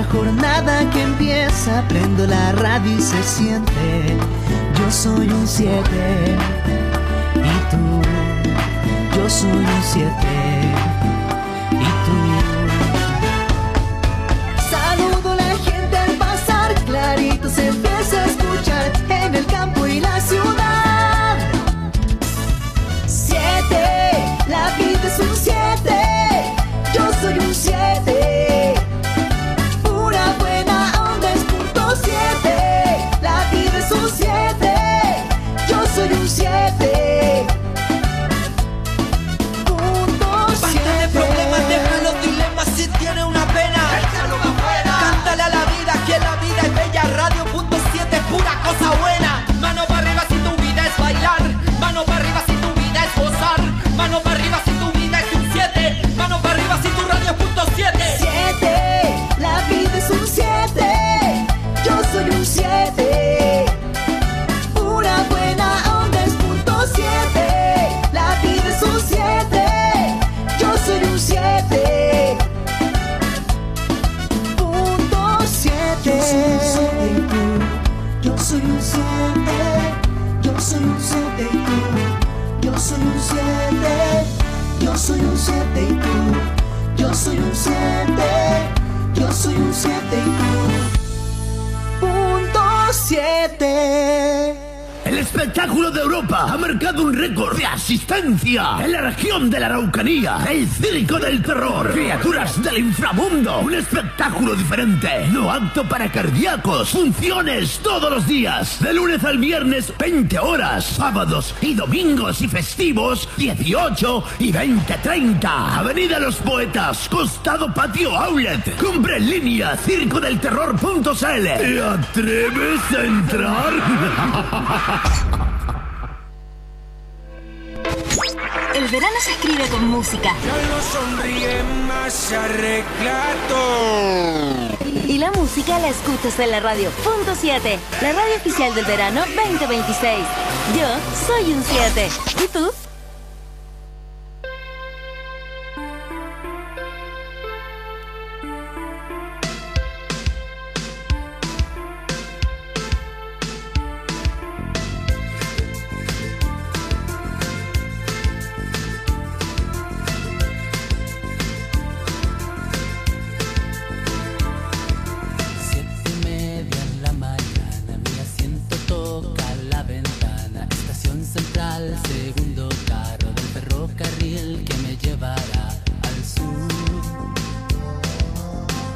jornada que empieza, prendo la radio y se siente. Yo soy un 7 y tú, yo soy un 7 y tú. Saludo a la gente al pasar, clarito se empieza a escuchar en el campo y la ciudad. 7, la vida es un 7, yo soy un 7. Pura buena onda es punto 7, la vida es un 7, yo soy un 7. Punto 7. Basta de problemas, deja los dilemas si tiene una pena. Échalo pa' afuera. Cántale a la vida que la vida es bella. Radio.7 es pura cosa buena. Mano para arriba si tu vida es bailar. Mano para arriba si tu vida es gozar. Mano para arriba si tu vida es un 7. Mano para arriba si tu radio es punto 7. 7, la vida es un 7, yo soy un 7. Pura buena onda es punto 7, la vida es un 7, yo soy un 7. Punto 7. Yo soy un 7 y tú, yo soy un 7 y tú, yo soy un 7, yo soy un 7 y tú, yo soy un 7, yo soy un 7 y tú. Punto 7. El espectáculo de Europa ha marcado un récord de asistencia en la región de la Araucanía. El Circo del Terror. Criaturas del inframundo. Un espectáculo diferente. No apto para cardíacos. Funciones todos los días. De lunes al viernes, 20 horas. Sábados y domingos y festivos, 18 y 20:30. Avenida Los Poetas, costado Patio Outlet. Compra en línea circodelterror.cl. ¿Te atreves a entrar? El verano se escribe con música. Ya no sonríe más, se arregla todo. Y la música la escuchas en la radio. Punto 7, la radio oficial del verano 2026. Yo soy un 7. ¿Y tú? Segundo carro del ferrocarril que me llevará al sur.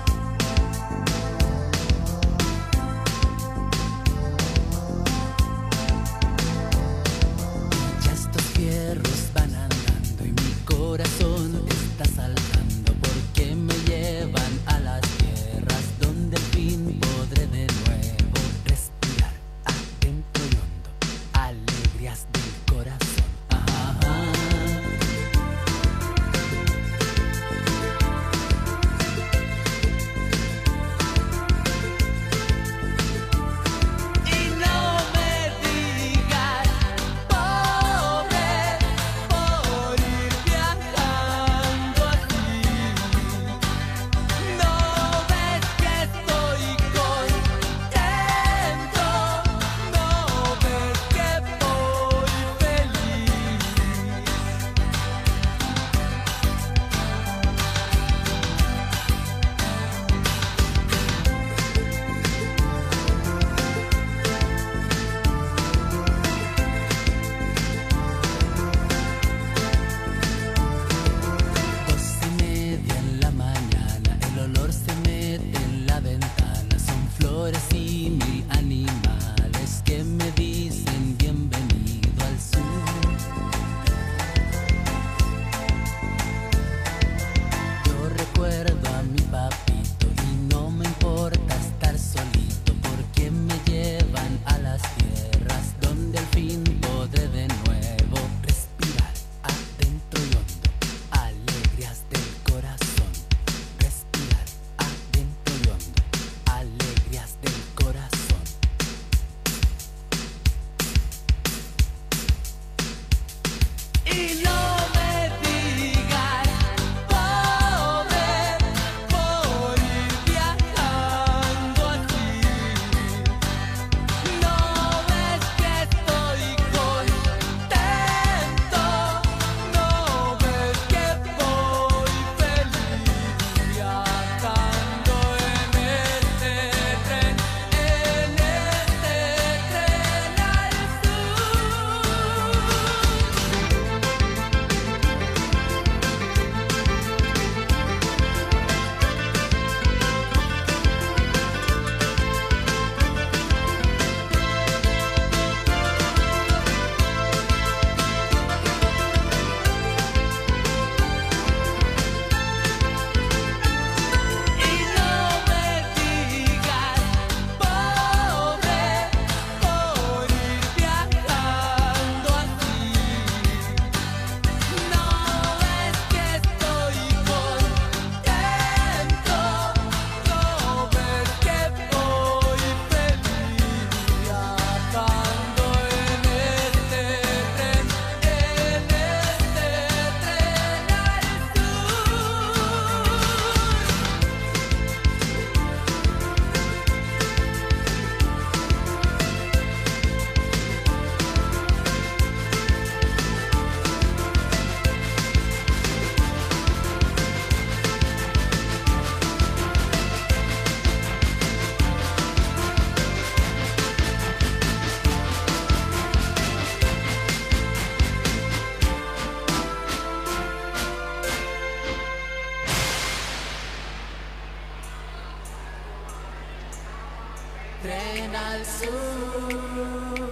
Tren al sur,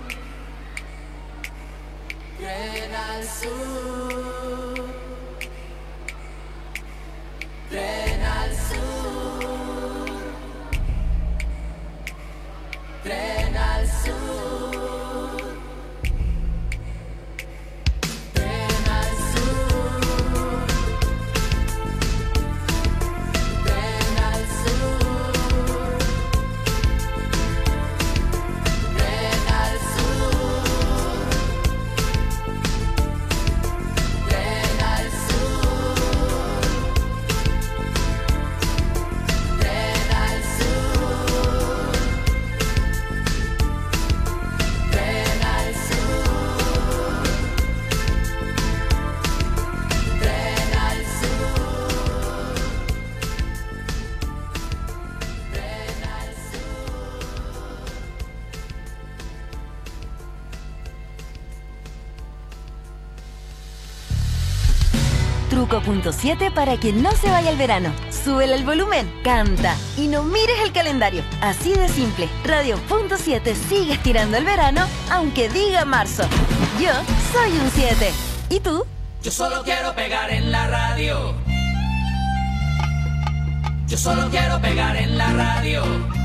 tren al sur, tren al sur, tren al sur, tren al sur, tren al sur. Tren al sur, tren al sur, tren al sur, tren al sur, tren al sur, tren al sur. Truco.7 para que no se vaya el verano. Súbele el volumen, canta y no mires el calendario. Así de simple. Radio.7 sigue estirando el verano, aunque diga marzo. Yo soy un 7. ¿Y tú? Yo solo quiero pegar en la radio. Yo solo quiero pegar en la radio.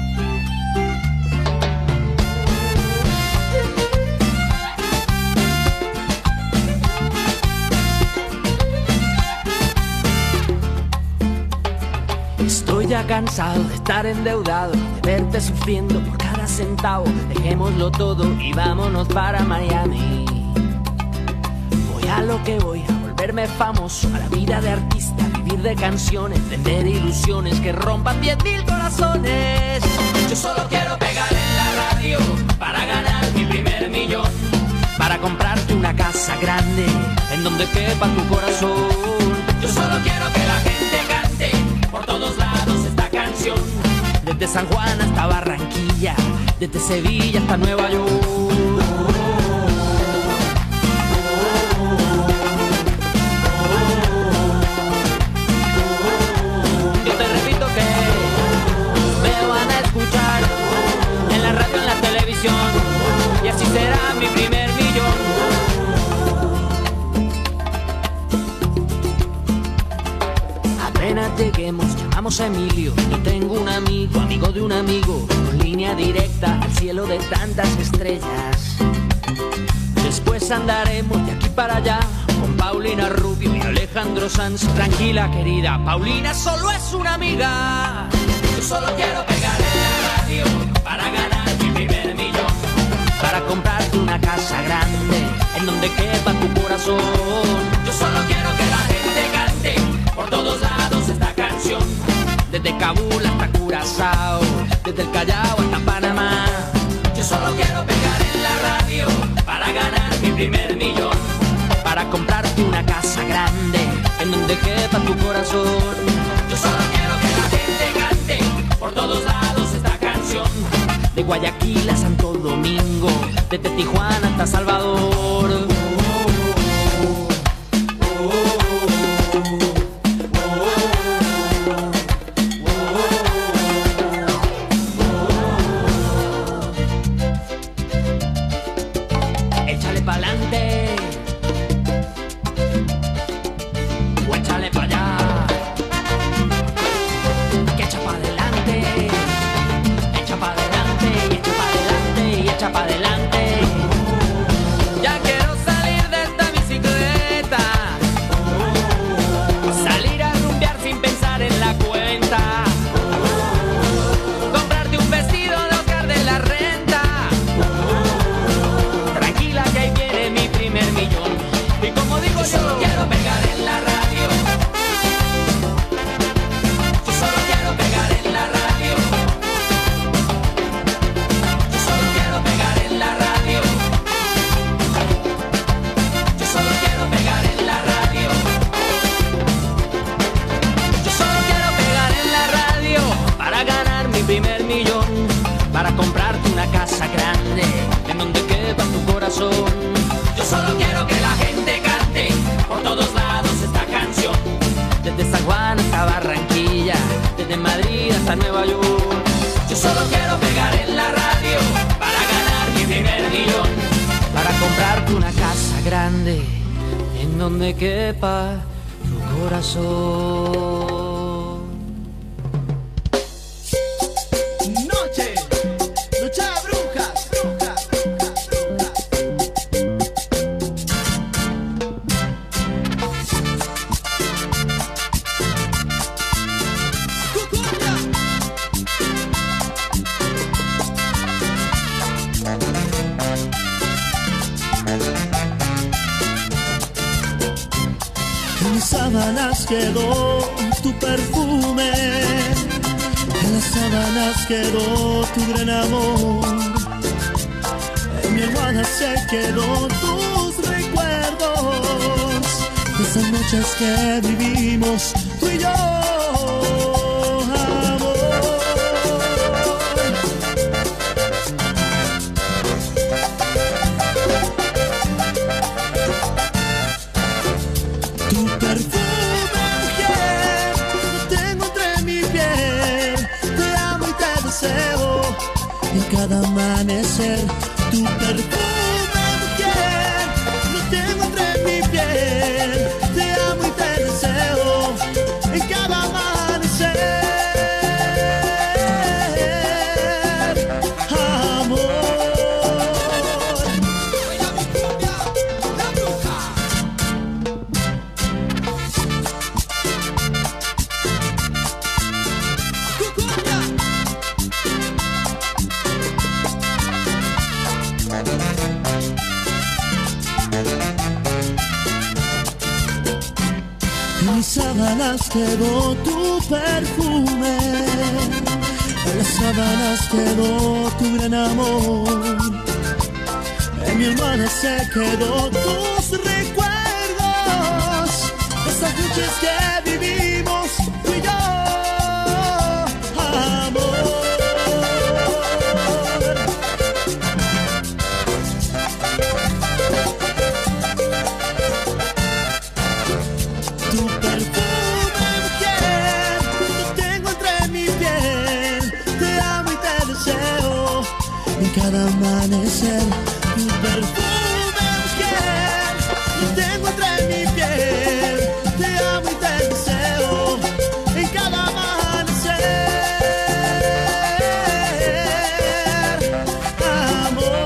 Estoy ya cansado de estar endeudado, de verte sufriendo por cada centavo. Dejémoslo todo y vámonos para Miami. Voy a lo que voy, a volverme famoso, a la vida de artista, vivir de canciones, vender ilusiones que rompan 10.000 corazones. Yo solo quiero pegar en la radio para ganar mi primer millón, para comprarte una casa grande en donde quepa tu corazón. Yo solo quiero que la gente cante por todos lados esta canción, desde San Juan hasta Barranquilla, desde Sevilla hasta Nueva York. Yo te repito que me van a escuchar en la radio, en la televisión, y así será mi primer millón. Apenas lleguemos, llamamos a Emilio. Yo tengo un amigo, amigo de un amigo, con línea directa al cielo de tantas estrellas. Después andaremos de aquí para allá con Paulina Rubio y Alejandro Sanz. Tranquila, querida, Paulina solo es una amiga. Yo solo quiero pegar en la radio para ganar mi primer millón, para comprarte una casa grande en donde quepa tu corazón. Yo solo quiero que la gente cante por todos lados esta canción, desde Kabul hasta Curazao, desde el Callao hasta Panamá. Yo solo quiero pegar en la radio para ganar mi primer millón, para comprarte una casa grande en donde quepa tu corazón. Yo solo quiero que la gente cante por todos lados esta canción, de Guayaquil a Santo Domingo, desde Tijuana hasta Salvador. Échale pa'lante o échale pa' allá, que echa pa' adelante, echa pa' adelante y echa pa' adelante y echa pa' adelante. Ya quiero salir de esta bicicleta, salir a rumbear sin pensar en la cuenta, comprarte un vestido de Oscar de la Renta. Tranquila que ahí viene mi primer millón, y como digo yo solo quiero pegar en la radio. Yo solo quiero pegar en la radio. Yo solo quiero pegar en la radio. Yo solo quiero pegar en la radio. Yo solo quiero pegar en la radio para ganar mi primer millón, para comprarte una casa grande en donde quepa tu corazón. Yo solo quiero que la gente cante por todos lados esta canción, desde San Juan hasta Barranquilla, desde Madrid hasta Nueva York. Yo Solo quiero pegar en la radio para ganar mi primer millón. Para comprarte una casa grande en donde quepa tu corazón. Noche de brujas, brujas, En mis sábanas quedó tu perfume, en las sábanas quedó tu gran amor, en mi almohada se quedó tus recuerdos, de esas noches que vivimos tú y yo, amor. Tu perfume, mujer, lo tengo entre mi piel. Te amo y te deseo en cada amanecer. Tu perfume, mujer, lo tengo entre mi piel. Te amo y te deseo en cada amanecer. Amor. En mis sábanas quedó tu perfume, en las sábanas quedó tu gran amor, en mi almohada se quedó tus recuerdos, esas noches que vivimos tú y yo, amor. Tu perfume, mujer, lo tengo entre mi piel. Te amo y te deseo en cada amanecer. Tu perfume, mujer, lo tengo entre mi piel. Te amo y te deseo en cada amanecer. Amor.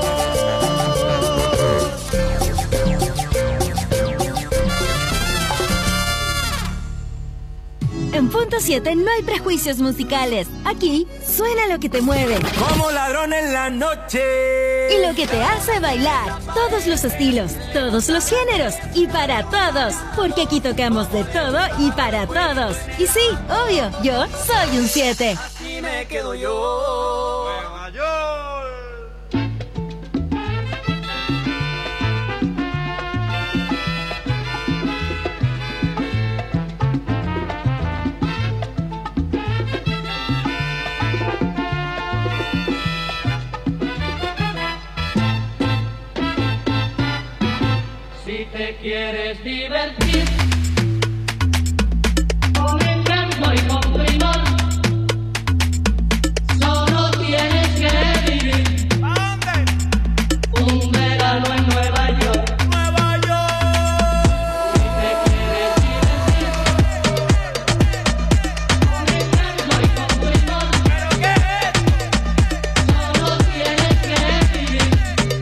En Punto 7 no hay prejuicios musicales. Aquí suena lo que te mueve Como ladrón en la noche. y lo que te hace bailar. Todos los estilos, todos los géneros y para todos. Porque aquí tocamos de todo y para todos. Y sí, obvio, yo soy un 7. Y me quedo yo. Si te quieres divertir con encanto y con primor, solo tienes que vivir un verano en Nueva York. Si te quieres divertir con encanto y con primor, solo tienes que vivir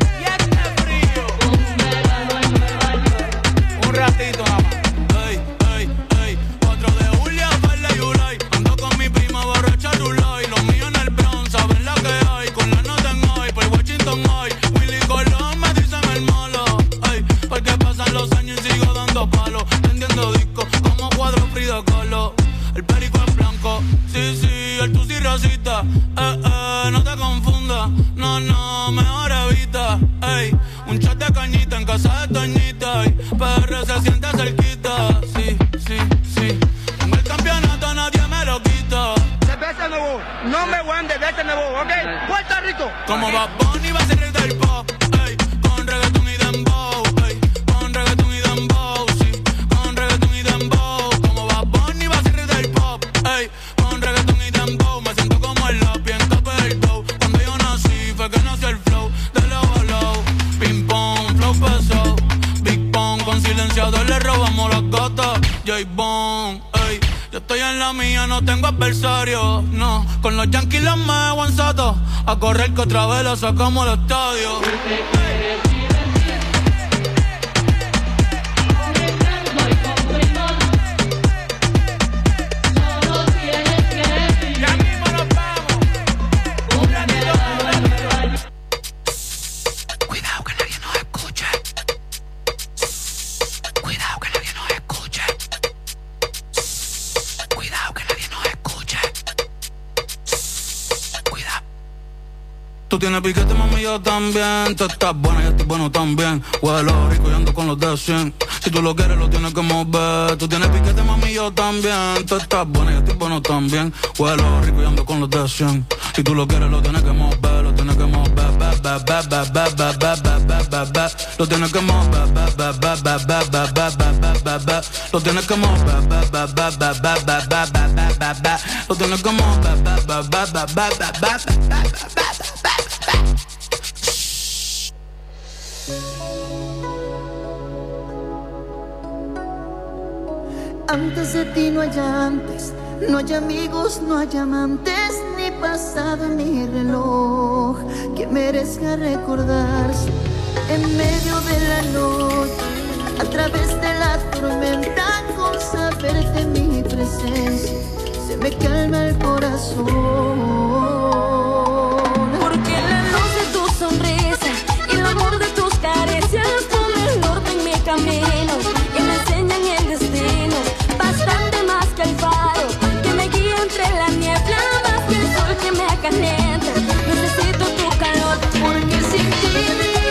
un verano en Nueva York. Un ratito nada más. Ey, ey, ey. 4 de julio, verde y July. Ando con mi prima borracha Rulay. Los míos en el Bronx, saben la que hay. Con la nota en hoy, por Washington hoy. Willy Colón me dicen el malo. Ey, porque pasan los años y sigo dando palos. Vendiendo discos como cuadro Frida Kahlo. El perico es blanco, sí, sí, el tusi rosita. No te confundas, no, no, mejor evita. Ey, un shot de cañita en casa de Toñita. Y PR se siente cerquita, sí, sí, sí. Con el campeonato nadie me lo quita. Cerveza nuevo, number one de cerveza nuevo, ¿ok? Puerto Rico. Como Bad Bunny va a ser el del pop, ey, con reggaetón y dembow, ey, con reggaetón y dembow, sí, con reggaetón y dembow. Como Bad Bunny va a ser el del pop, ey, con reggaetón y dembow. Me siento como el lápiz en KPI. James Bond. Ey, yo estoy en la mía, no tengo adversario. No, con los Yankees los me aguanzato. A correr que otra vez la sacamos al estadio. Tú tienes piquete, mami, yo también. Tú estás buena, yo estoy bueno también. Huelo rico y ando con los de 100. Si tú lo quieres, lo tienes que mover. Tú tienes piquete, mami, yo también. Tú estás buena, yo estoy bueno también. Huelo rico y ando con los de 100. Si tú lo quieres, lo tienes que mover. Lo tienes que mover. Lo tienes que mover. Lo tienes que mover. Lo tienes que mover. Antes de ti no hay antes, no hay amigos, no hay amantes, ni pasado en mi reloj que merezca recordarse. En medio de la noche, a través de la tormenta, con saberte en mi presencia, se me calma el corazón. Porque la luz de tu sonrisa y el amor de tus caricias son el norte en mi camino y me enseñan el destino. Bastante más que el faro que me guía entre la niebla, más que el sol que me acalienta. Necesito tu calor porque sin ti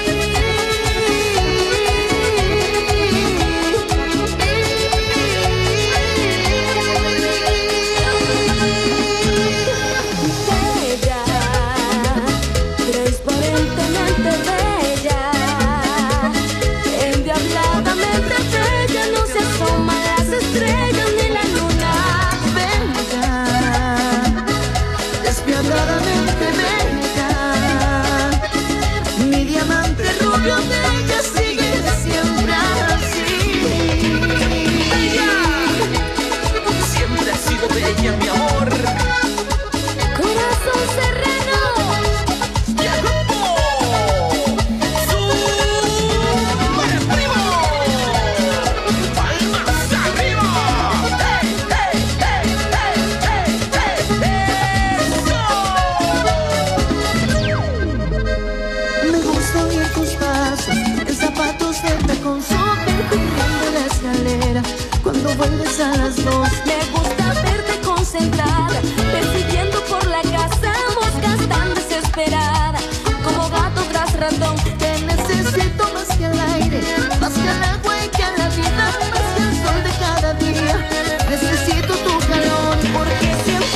vuelves a las 2. Me gusta verte concentrada, persiguiendo por la casa, moscas tan desesperada, como gato tras ratón. Te necesito más que el aire, más que el agua y que la vida, más que el sol de cada día. Necesito tu calor porque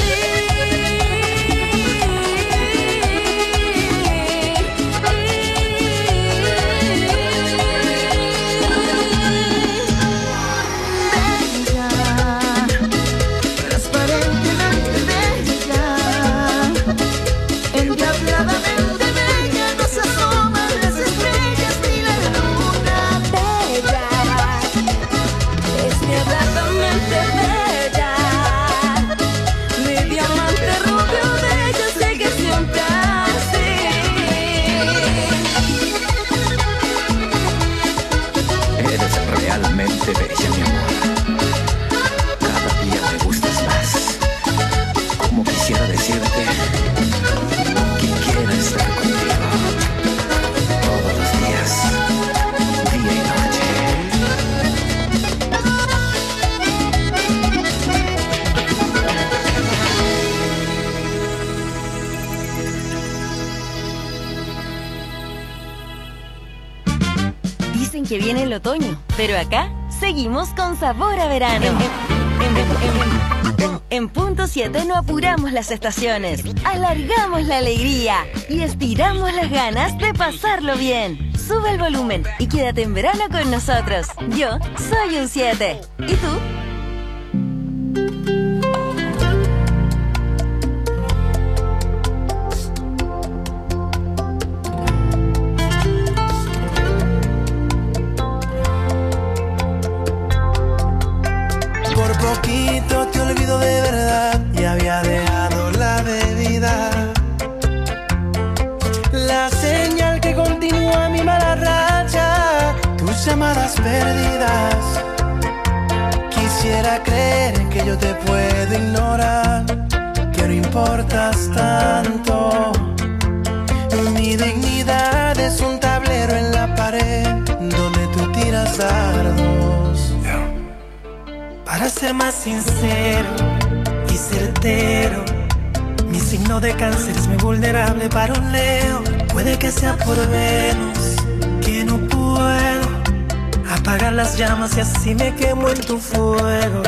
que viene el otoño, pero acá seguimos con sabor a verano. En punto 7 no apuramos las estaciones, alargamos la alegría y estiramos las ganas de pasarlo bien. Sube el volumen y quédate en verano con nosotros. Yo soy un 7. ¿Y tú? llamadas perdidas. Quisiera creer que yo te puedo ignorar, que no importas tanto. Mi dignidad es un tablero en la pared donde tú tiras dardos. Para ser más sincero y certero, mi signo de cáncer es muy vulnerable para un Leo. Puede que sea por Venus, que no puedo apagar las llamas y así me quemo en tu fuego.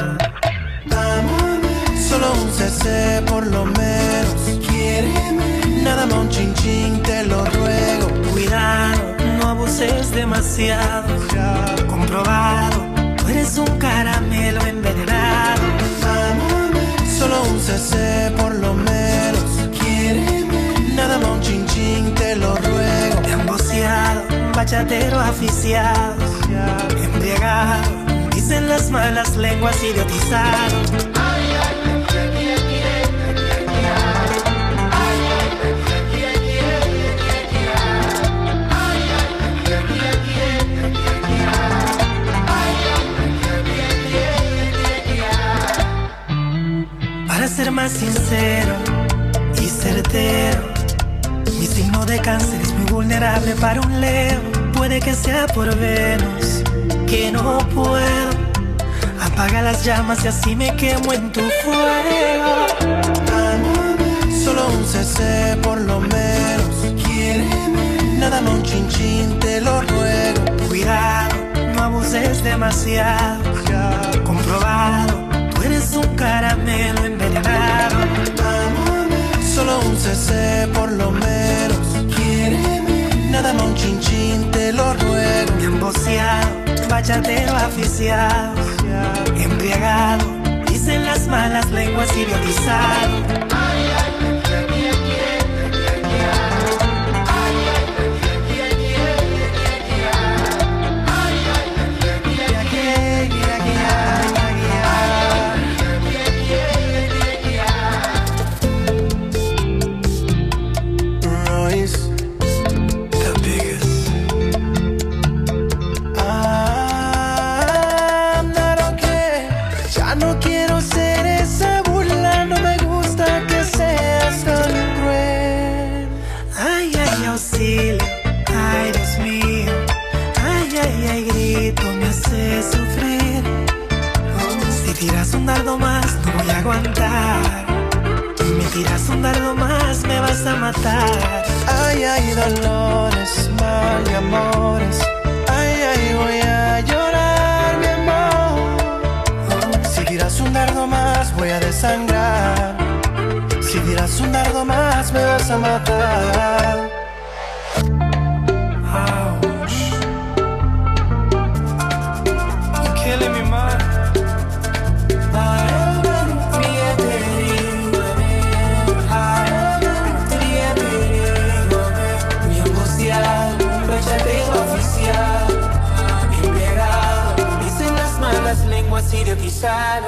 Solo un CC por lo menos. Quiéreme, nada más un chin chin, te lo ruego. Cuidado, no abuses demasiado. Comprobado, tú eres un caramelo envenenado. Solo un CC por lo menos. Quiéreme, nada más un chin chin, te lo ruego. Emboceado, bachatero aficiado, embriagado, dicen las malas lenguas, idiotizado. Para ser más sincero y certero, mi signo de cáncer es muy vulnerable para un Leo. Puede que sea por Venus, que no puedo apagar las llamas y así me quemo en tu fuego. Solo un CC por lo menos. Quiéreme, nada más un chin chin, te lo ruego. Cuidado, no abuses demasiado. Comprobado, tú eres un caramelo envenenado. Solo un CC por lo menos. Quiéreme, nada más un chin chin, te lo ruego. Emboceado, bachatero aficiado, embriagado, dicen las malas lenguas, idiotizado. Ay, Dios mío, ay, ay, ay, grito, me hace sufrir. Si tiras un dardo más, no voy a aguantar. Me tiras un dardo más, me vas a matar. Ay, ay, dolores, mal y amores. Ay, ay, voy a llorar, mi amor. Si tiras un dardo más, voy a desangrar. Si tiras un dardo más, me vas a matar. Idiotizado.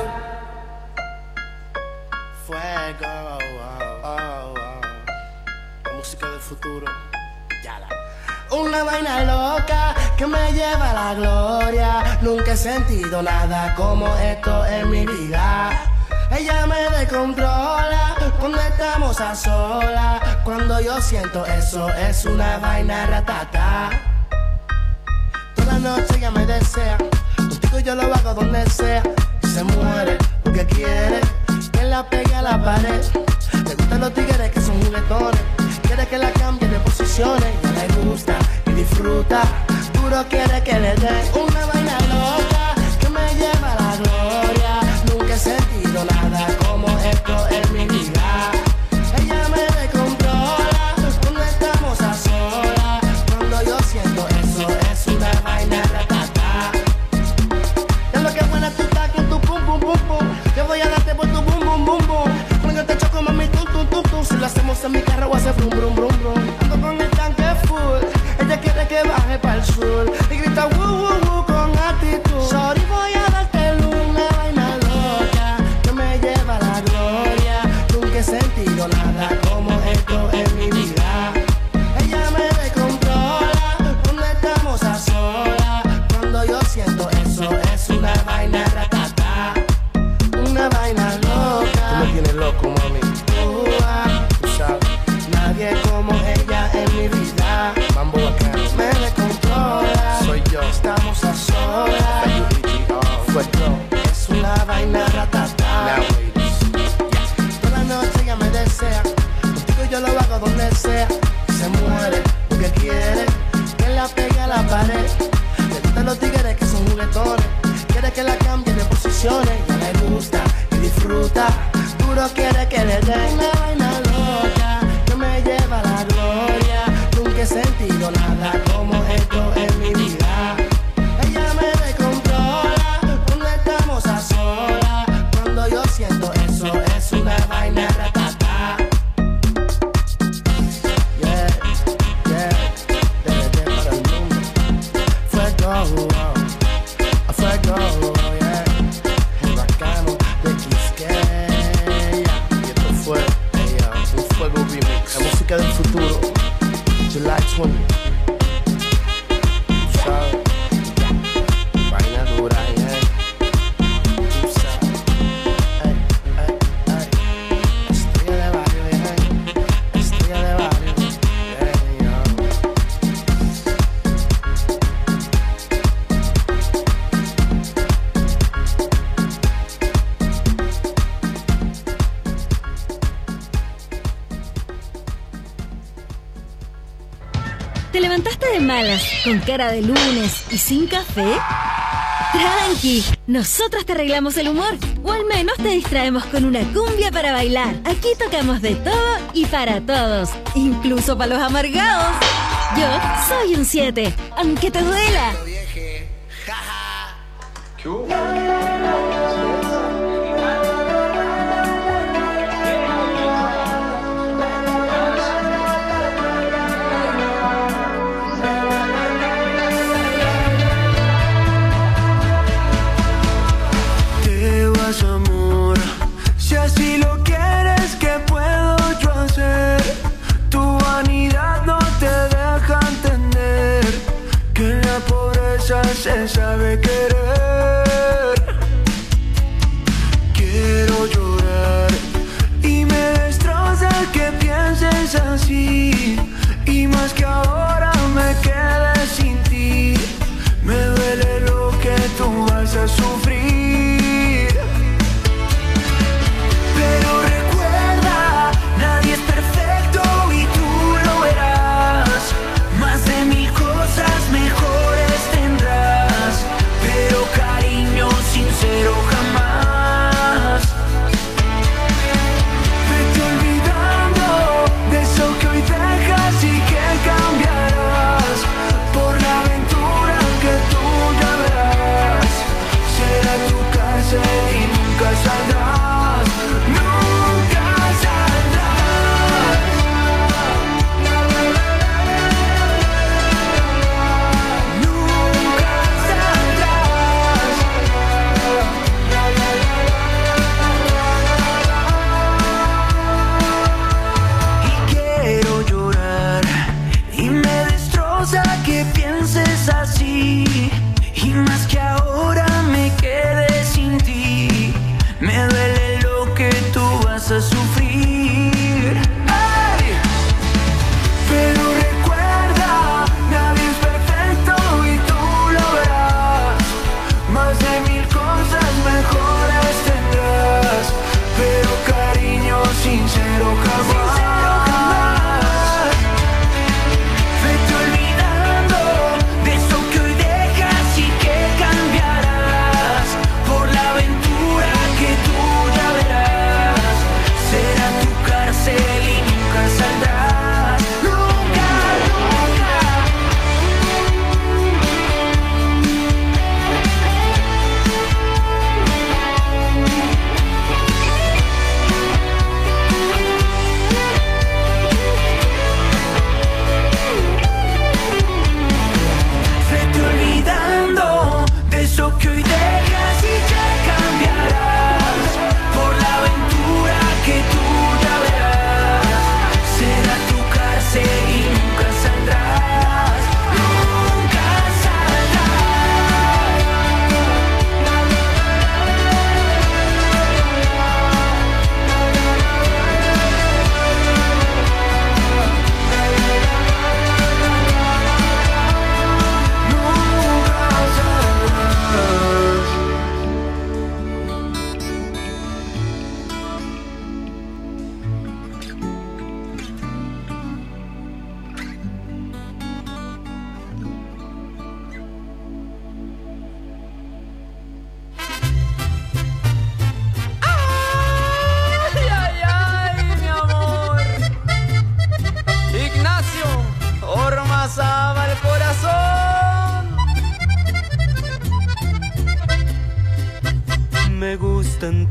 Fuego, la música del futuro. Una vaina loca que me lleva a la gloria. Nunca he sentido nada como esto en mi vida. Ella me descontrola cuando estamos a solas. Cuando yo siento eso es una vaina ratata. Toda noche ella me desea. Contigo yo lo hago donde sea. Y se muere porque quiere que la pegue a la pared. Le gustan los tigres que son juguetones. Quiere que la cambie de posiciones. Ya le gusta y disfruta. Duro quiere que le dé una vaina loca que me lleva a la gloria. Nunca he sentido nada como esto en mi vida. Ella me descontrola cuando estamos a solas. Cuando yo siento eso es una vaina ratata. Ya lo que buena tú estás con tu pum pum pum pum. Yo voy a darte por tu bum bum bum bum. Cuando yo te choco mami tum tum tum tum. Si lo hacemos en mi carro voy a hacer brum brum brum brum. Ando con el tanque full. Ella quiere que baje para el sur y grita woo woo woo con actitud. Sorry, voy a darte una vaina loca que me lleva a la gloria. Nunca he sentido nada como esto en mi vida. Ella me descontrola cuando estamos a solas. Cuando yo mami. Tú sabes, nadie como ella en mi vida. Mambo bacano, me descontrola. Soy yo, estamos a solas. Fue yo, es una vaina ratata. Toda la noche ella me desea, contigo yo lo hago donde sea. Se muere porque quiere que la pegue a la pared. Le gustan los tigres que son juguetones, quiere que la cambie de posiciones. Ya le gusta y disfruta, duro quiere que le dé una vaina loca que me lleva a la gloria. Nunca he sentido nada como esto en mi vida. Ella me descontrola cuando estamos a solas. Cuando yo siento eso es una vaina ratata. Yeah, yeah, desde para el mundo. Fuego, fuego, yeah. El bacano de Quisqueya. Y esto fue un fuego remix. La música del futuro, July 20. Tú sabes, vaina dura, yeah. Tú sabes, ey, ey, ey. Estrella de barrio, yeah. Estrella de barrio, yeah. ¿Te levantaste de malas, con cara de lunes y sin café? Tranqui, nosotros te arreglamos el humor, o al menos te distraemos con una cumbia para bailar. Aquí tocamos de todo y para todos, incluso para los amargados. Yo soy un 7, aunque te duela. Te vas, amor, si así lo quieres, ¿qué puedo yo hacer? Tu vanidad no te deja entender que en la pobreza se sabe querer. Quiero llorar y me destroza que pienses así, y más que ahora me quede sin ti. Me duele lo que tú vas a sufrir, pero recuerda, nadie es perfecto y tú lo verás. Más de 1000 cosas mejores tendrás, pero cariño sincero jamás. Vete olvidando de eso que hoy dejas y que cambia.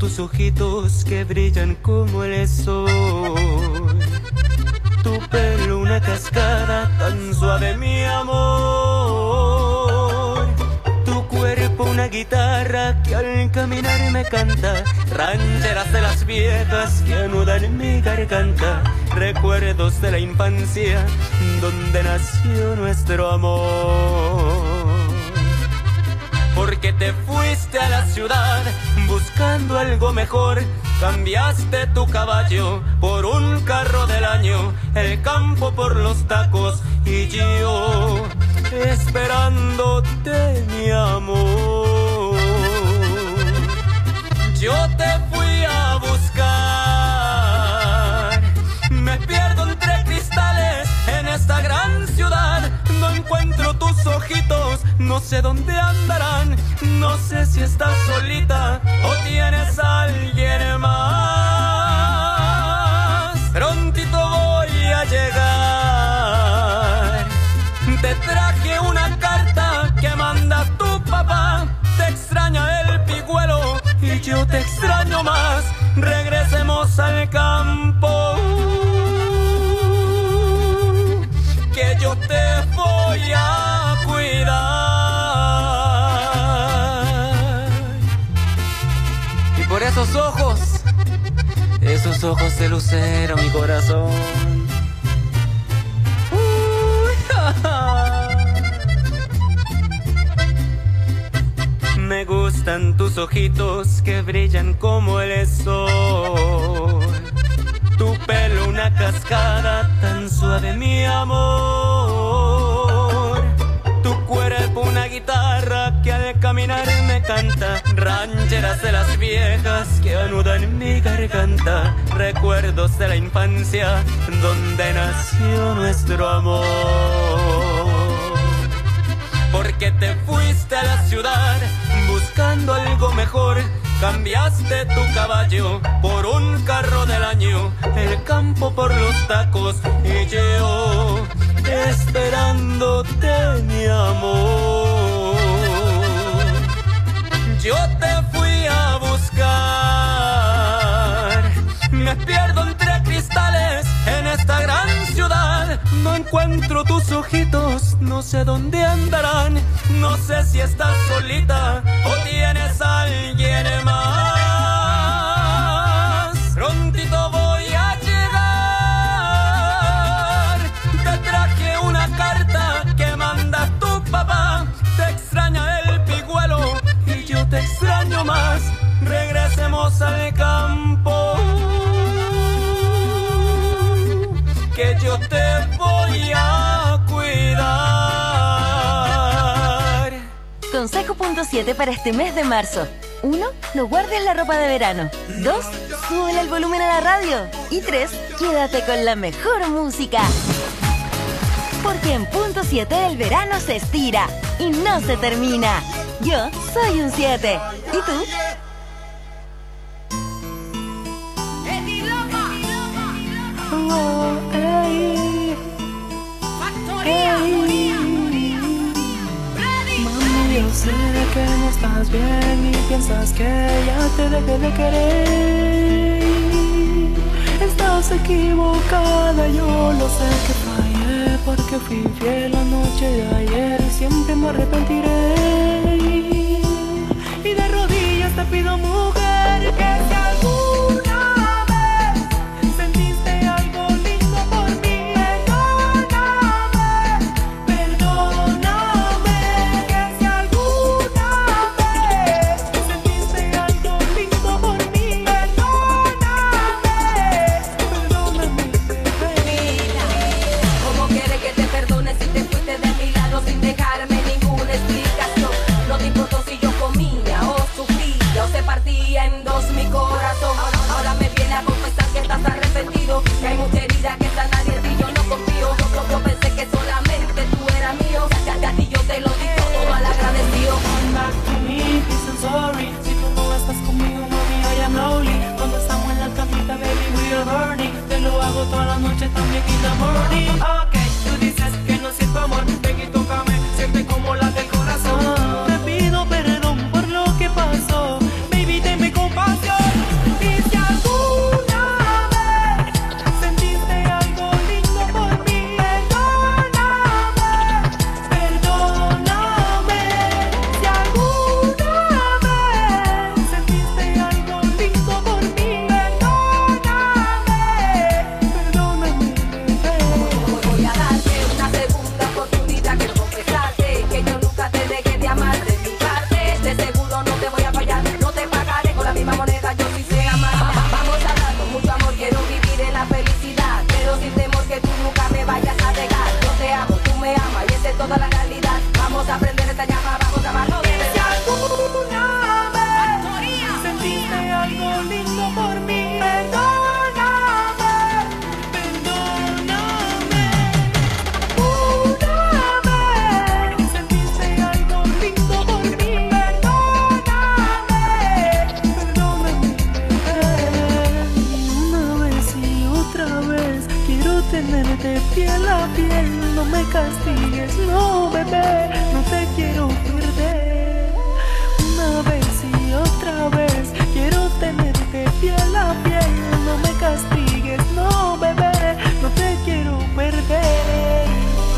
tus ojitos que brillan como el sol. Tu pelo una cascada tan suave, mi amor. Tu cuerpo una guitarra que al caminar me canta. Rancheras de las viejas que anudan mi garganta. Recuerdos de la infancia donde nació nuestro amor. Porque te fuiste a la ciudad buscando algo mejor. Cambiaste tu caballo por un carro del año, el campo por los tacos y yo esperándote, mi amor. Yo te fui a buscar, me pierdo entre cristales en esta gran ciudad. No encuentro tus ojitos, no sé dónde andarán. No sé si estás solita o tienes a alguien más. Prontito voy a llegar. Te traje una carta que manda tu papá. Te extraña el pigüelo y yo te extraño más. Regresemos al campo, que yo te voy a cuidar. Y por esos ojos de lucero, mi corazón. Me gustan tus ojitos que brillan como el sol. Tu pelo una cascada tan suave, mi amor. Tu cuerpo una guitarra que al caminar me canta. Rancheras de las viejas que anudan mi garganta. Recuerdos de la infancia donde nació nuestro amor. Porque te fuiste a la ciudad buscando algo mejor. Cambiaste tu caballo por un carro del año, el campo por los tacos y yo esperándote, mi amor. Yo te fui a buscar, me pierdo entre cristales en esta gran ciudad. No encuentro tus ojitos, no sé dónde andarán. No sé si estás solita o tienes a alguien más. Prontito voy a llegar. Te traje una carta que manda tu papá. Te extraña el pigüelo y yo te extraño más. Regresemos al campo, que yo te voy a cuidar. Consejo punto 7 para este mes de marzo. 1. No guardes la ropa de verano. 2. Súbele el volumen a la radio. Y 3. Quédate con la mejor música. Porque en punto 7 el verano se estira y no se termina. Yo soy un 7. ¿Y tú? Mami, yo sé que no estás bien y piensas que ya te dejé de querer. Estás equivocada, yo lo sé que fallé, porque fui infiel la noche de ayer y siempre me arrepentiré. Y de rodillas te pido, mujer, que si alguna vez sentiste algo lindo por mí, perdóname, que si alguna vez sentiste algo lindo por mí, perdóname, Mira, ¿cómo quieres que te perdone si te fuiste de mi lado sin dejarme ninguna explicación? No te importó si yo comía o sufría o se partía en dos mi corazón. Ahora me viene a confesar que estás arrepentido, que hay mucha herida que sana de ti, yo no confío. Yo pensé que solamente tú eras mío, ya a ti yo te lo digo todo mal agradecido. Come back to me, please and sorry. Si tú no estás conmigo, mami, I am lonely. Cuando estamos en la camita, baby, we are burning. Te lo hago toda la noche, también in the morning. Ok, tú dices que no siento amor, ven y tócame, siente como late el corazón. Te pido perdón por lo que pasó, baby, tenme compasión. tenerte piel a piel. No me castigues, no bebé, no te quiero perder. Una vez y otra vez quiero tenerte piel a piel. No me castigues, no bebé, no te quiero perder.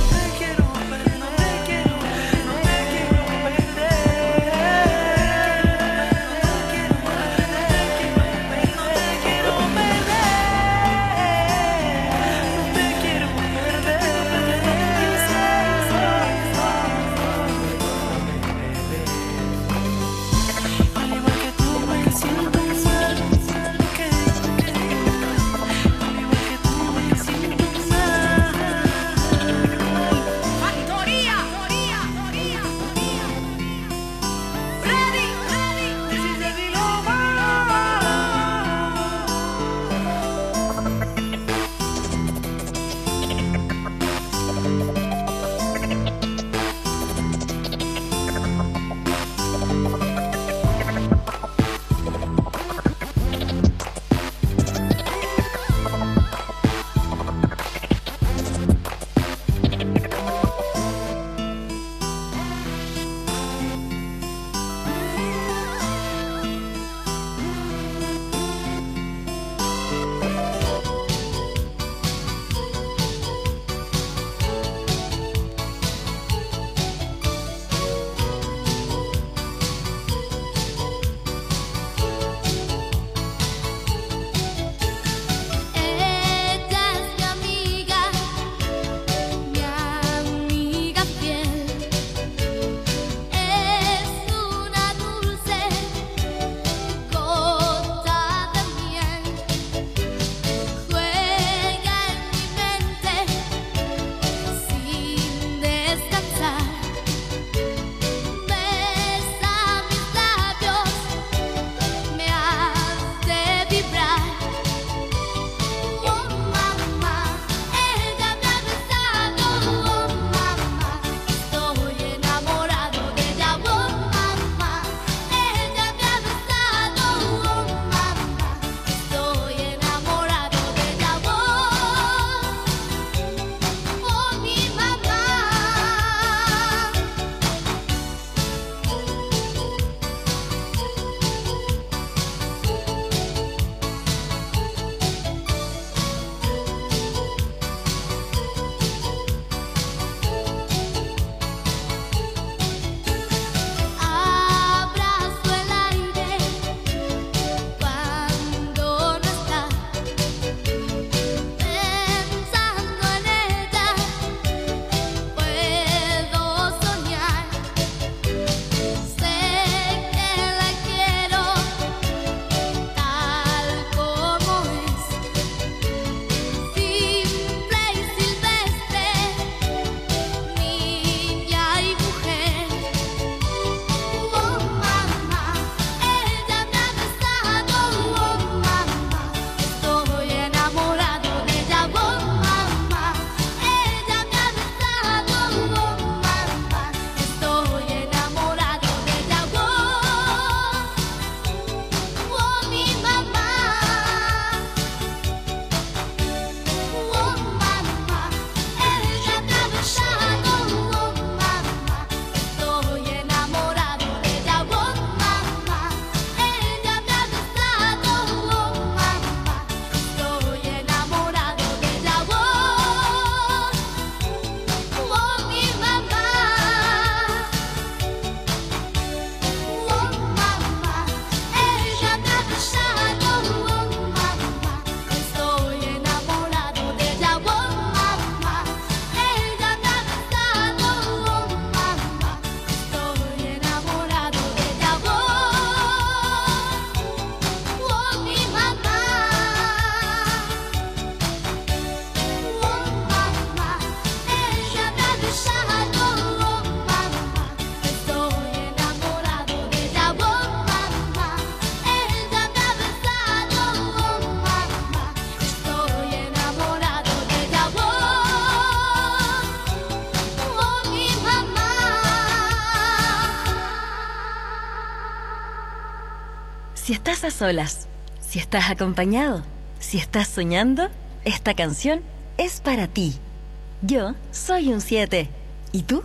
Si estás a solas, si estás acompañado, si estás soñando, esta canción es para ti. Yo soy un 7. ¿Y tú?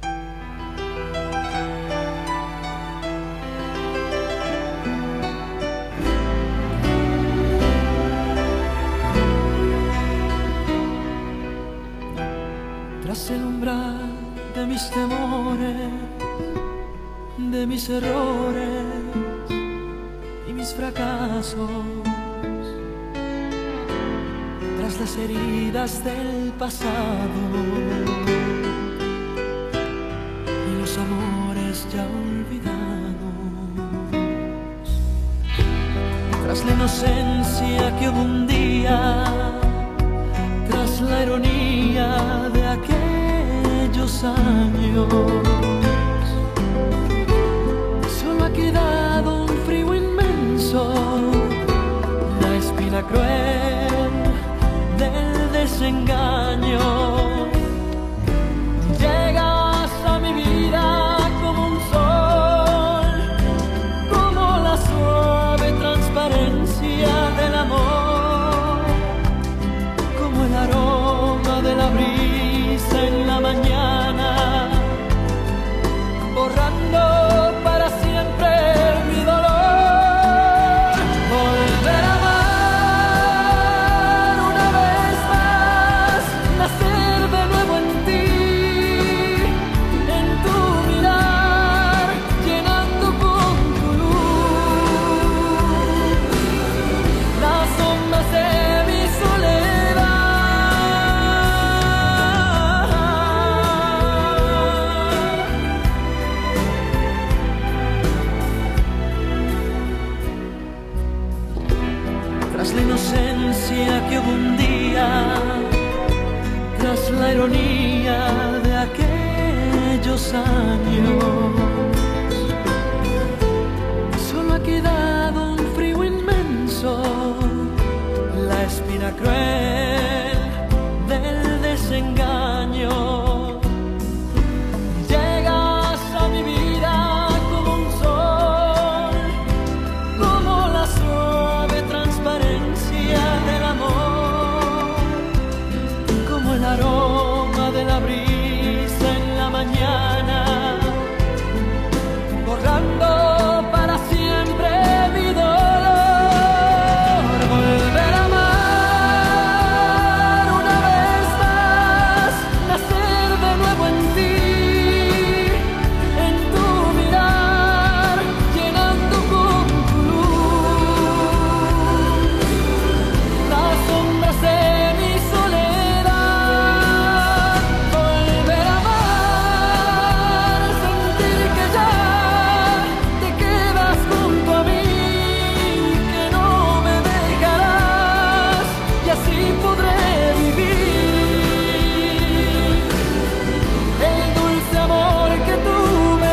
Tras el umbral de mis temores, de mis errores y mis fracasos, tras las heridas del pasado y los amores ya olvidados, tras la inocencia que hubo un día, tras la ironía de aquellos años, solo ha quedado un frío inmenso, la espina cruel del desengaño. Llegas a mi vida como un sol, como la suave transparencia del amor, como el aroma de la brisa en la mañana, borrando para siempre mi dolor. Volver a amar una vez más, nacer de nuevo en ti, en tu mirar, llenando con tu luz las sombras de mi tras la inocencia que hubo un día, tras la ironía de aquellos años, solo ha quedado un frío inmenso, la espina cruel del desengaño. Llegas a mi vida como un sol, como la suave transparencia del amor, como el aroma de la brisa en la mañana, borrando para siempre mi dolor. Volver a amar una vez más, nacer de nuevo en ti, en tu mirar, llenando con tu luz las sombras de mi soledad. Volver a amar, sentir que ya te quedas junto a mí, que no me dejarás y así podré vivir el dulce amor que tú me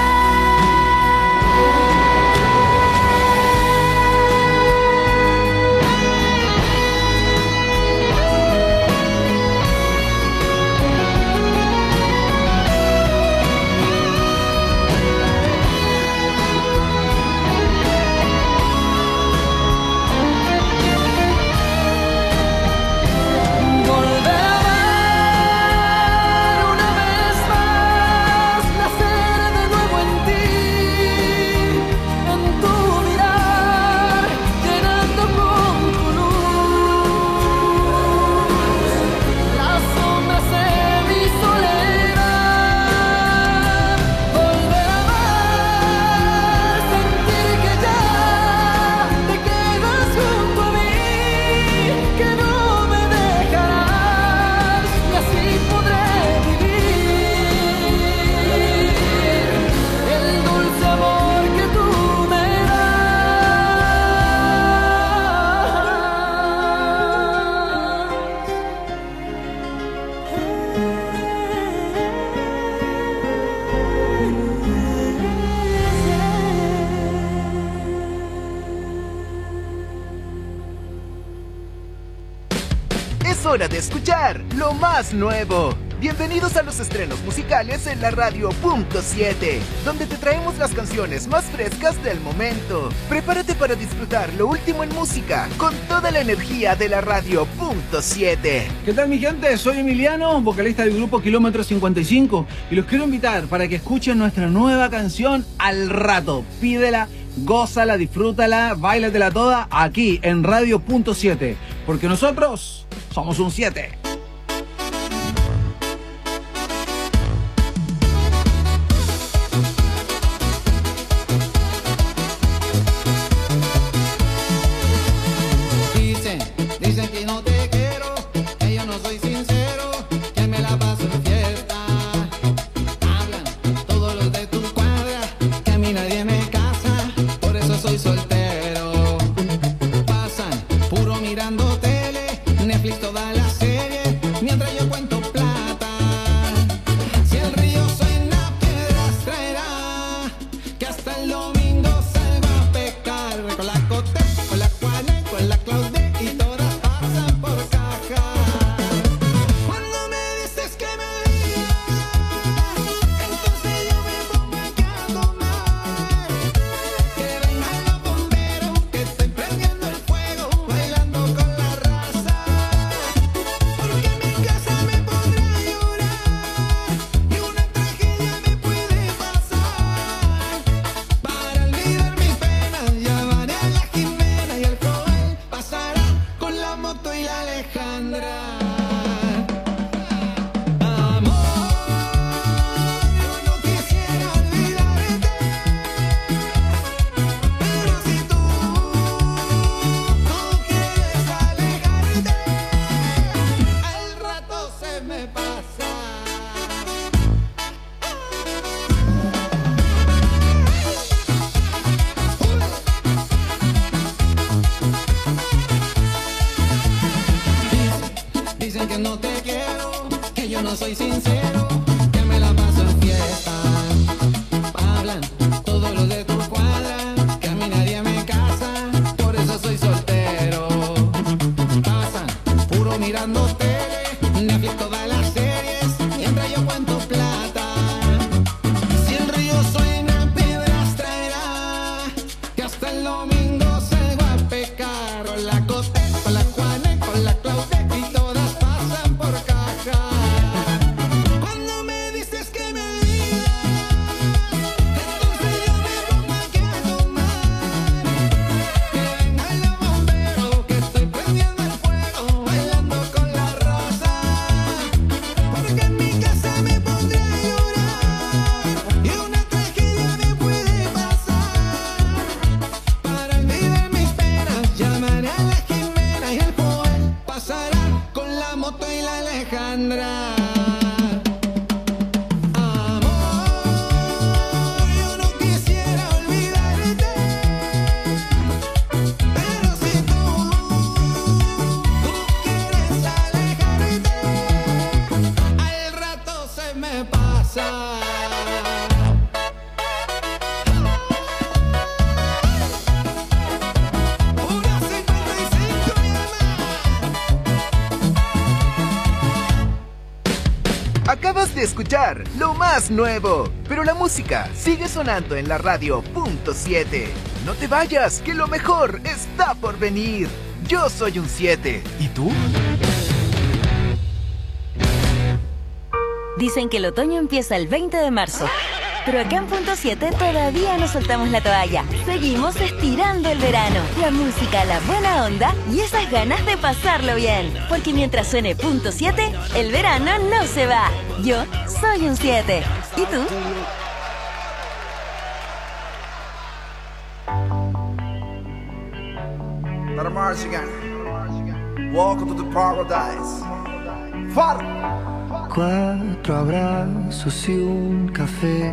volver a amar una vez más, nacer de nuevo en ti, en tu mirar, llenando con tu luz las sombras de mi soledad. Volver a amar, sentir que ya te quedas junto a mí, que no me dejarás y así podré vivir el dulce amor que tú me Es hora de escuchar lo más nuevo. Bienvenidos a los estrenos musicales en la Radio Punto 7, donde te traemos las canciones más frescas del momento. Prepárate para disfrutar lo último en música con toda la energía de la Radio Punto 7. ¿Qué tal, mi gente? Soy Emiliano, vocalista del grupo Kilómetro 55, y los quiero invitar para que escuchen nuestra nueva canción Al Rato. Pídela, gózala, disfrútala, báilatela toda aquí en Radio Punto 7, porque nosotros somos un 7. Dicen que no te quiero, que yo no soy sincero, que me la paso en fiesta. Hablan todos los de tu cuadra, que a mí nadie me casa, por eso soy soltero. Pasan puro mirando tele, Netflix toda la serie, mientras yo cuento plata. Si el río suena, piedras traerá, que hasta el domingo salgo a pecar. Con la Cote, con la Juana, con la Claudia. Dicen que no te quiero, que yo no soy sincero, que me la paso en fiesta. Hablan todos los de tu cuadra, que a mí nadie me casa, por eso soy soltero. Pasan puro mirando tele, Netflix todas las series, mientras yo cuento plata. Si el río suena, piedras traerá, que hasta el domingo salgo a pecar. Con la Cote, con la Juana, con la Claudia y todas pasan por caja. Cuando me dices que me olvidas, entonces yo me pongo aquí a tomar. Que vengan los bomberos, que estoy prendiendo el fuego, bailando con la rosa. Porque en mi casa me pondré a llorar y una tragedia me puede pasar. Para olvidar mis penas, llamaré a la Jimena y el Joel pasará con la moto y la Alejandra. Yo no quisiera olvidarte, pero si tú quieres alejarte, al rato se me pasa. Una 55 Acabas de escuchar lo más nuevo, pero la música sigue sonando en la Radio Punto 7. No te vayas, que lo mejor está por venir. Yo soy un 7. ¿Y tú? Dicen que el otoño empieza el 20 de marzo. Pero acá en Punto 7 todavía no soltamos la toalla. Seguimos estirando el verano. La música, la buena onda y esas ganas de pasarlo bien. Porque mientras suene Punto 7, el verano no se va. Yo soy un 7. ¿Y tú? Let Mars again. Welcome to the paradise. Far. 4 abrazos y un café.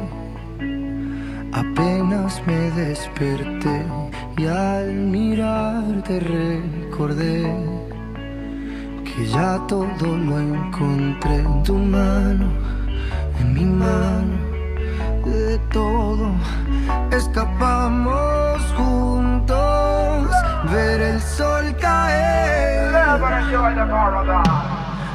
Apenas me desperté y al mirarte recordé que ya todo lo encontré en tu mano, en mi mano. De todo escapamos juntos, ver el sol caer.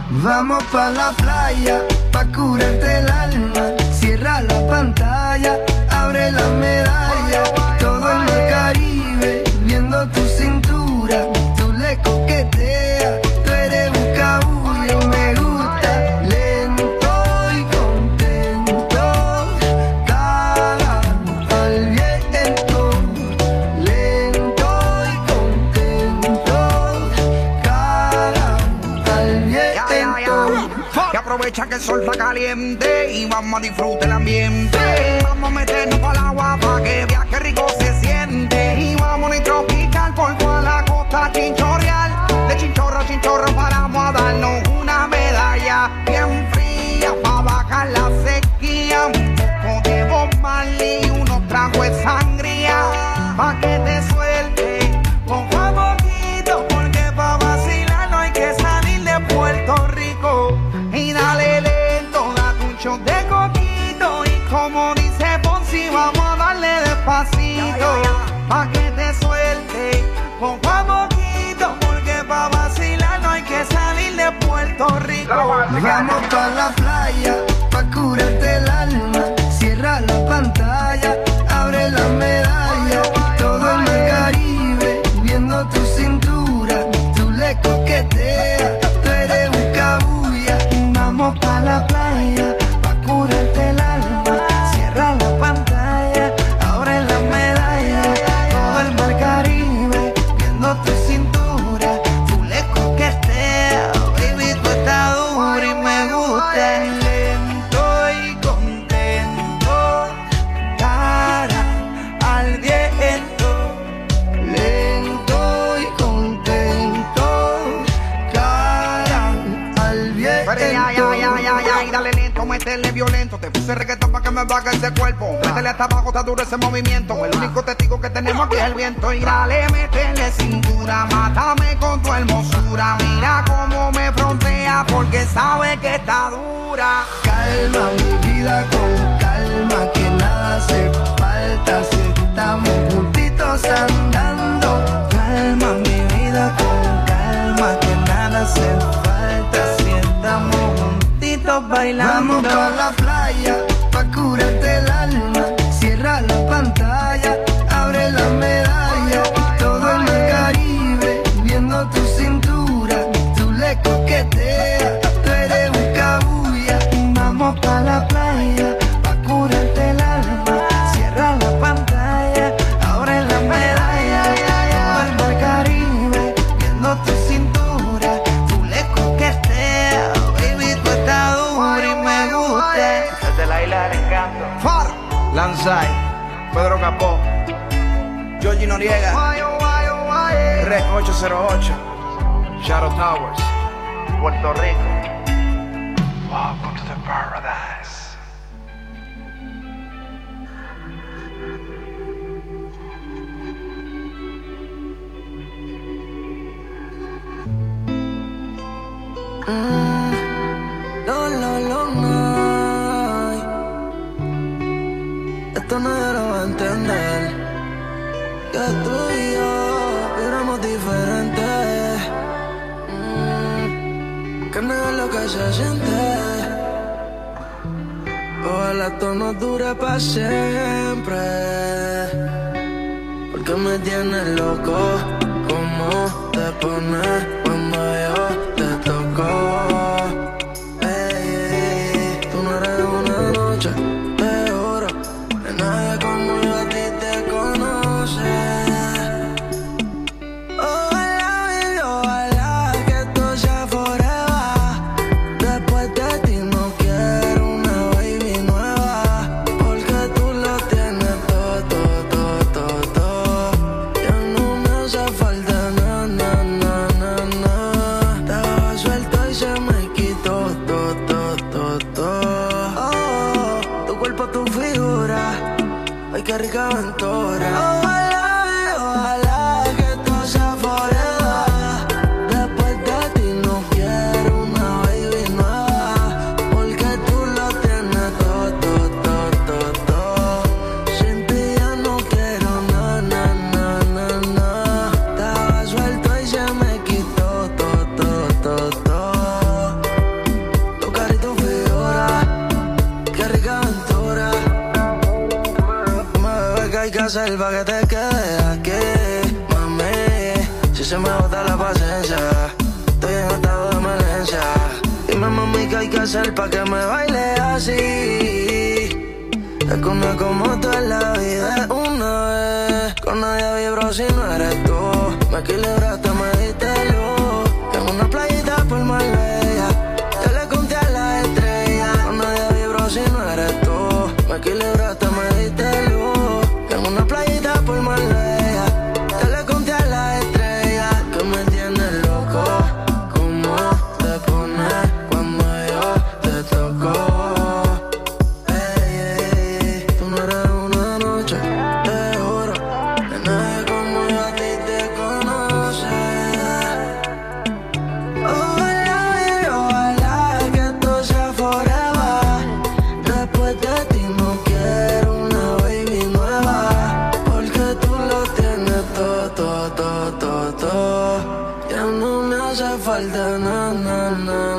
Vamos pa' la playa, pa' curarte el alma. Cierra la pantalla, abre la medalla. Todo en el Caribe, viendo tu cintura. Tú le coqueteas, tú eres buscabulla. Me gusta lento y contento. Cara al viento, lento y contento. Cara al viento. Que aprovecha que el sol está caliente y vamos a disfrutar el ambiente. Vamos a meternos para el agua para que vea que rico se siente. Y vamos a tropical por toda la costa chinchorreal. De chinchorro a chinchorro paramos a darnos una medalla bien fría para bajar la sequía. Un poco de Bob Marley y unos tragos de sangría pa' que te suelte poco a poquito, porque pa' vacilar no hay que salir de Puerto Rico. Y dale lento, date un shot de coquito. Y como dice Ponzi, vamos a darle despacito pa' que te suelte poco a poquito, porque pa' vacilar no hay que salir de Puerto Rico. Vamos pa' la playa, pa' curarte el alma. Cierra la pantalla, abre la medalla. Todo en el Caribe, viendo tu cintura. Tú le coqueteas, tú eres buscabulla. Vamos pa' la playa, pa' curarte el alma. Cierra la pantalla, abre la medalla. Todo el mar Caribe, viendo tu cintura. Tú le coqueteas, baby, tú estás dura y me gusta. Lento y contento, cara al viento. Lento y contento, cara al viento. Y dale lento, métele violento. Te puse reggaetón pa' que me baje ese cuerpo. Métele hasta abajo, está duro ese movimiento. El único testigo que tenemos aquí es el viento. Y dale, métele cintura, mátame con tu hermosura. Mira cómo me frontea porque sabe que está dura. Calma mi vida con calma, que nada hace falta si estamos juntitos andando. Calma mi vida con calma, que nada hace falta si estamos juntitos bailando. Vamos pa' la playa, pa' curarte el alma. Cierra la pantalla, abre la medalla. Todo en el Caribe, viendo tu cintura. Tú le coqueteas, tú eres buscabulla. Vamos pa' la playa, pa' curarte el alma. Cierra la pantalla, abre la medalla. Todo el mar Caribe, viendo tu cintura. Tú le coqueteas, baby, tú estás dura y me gusta. Desde la isla del encanto. Far, Lanzai, Pedro Capó, Georgie Noriega, Rec 808, Shadow Towers, Puerto Rico. Welcome to the paradise. Esto nadie lo va a entender. Que tú y yo éramos diferentes. Que negar lo que se siente. Ojalá esto no dure para siempre. Porque me tienes loco. ¿Cómo te pones cuando yo te toco? Tú no eres una noche. Nadie como yo a ti te conoce. Ojalá, baby, ojalá que esto sea forever. Después de ti no quiero una baby nueva, porque tú lo tienes todo. Ya no me hace falta nada. Estaba suelto y se me quitó todo. Oh, tu cuerpo, tu figura. Ay, qué rica aventura. Ojalá que esto sea forever. Después de ti no quiero una baby nueva, porque tú lo tienes todo. Sin ti ya no quiero nada. Estaba suelto y se me quitó todo. hacer pa' que te quedes aquí, mami? Si se me bota la paciencia, estoy en estado de emergencia. Dime, mami, ¿qué hay que hacer pa' que me baile así? Es que una como tú en la vida es una vez. Con nadie vibro si no eres tú. Me equilibraste, me diste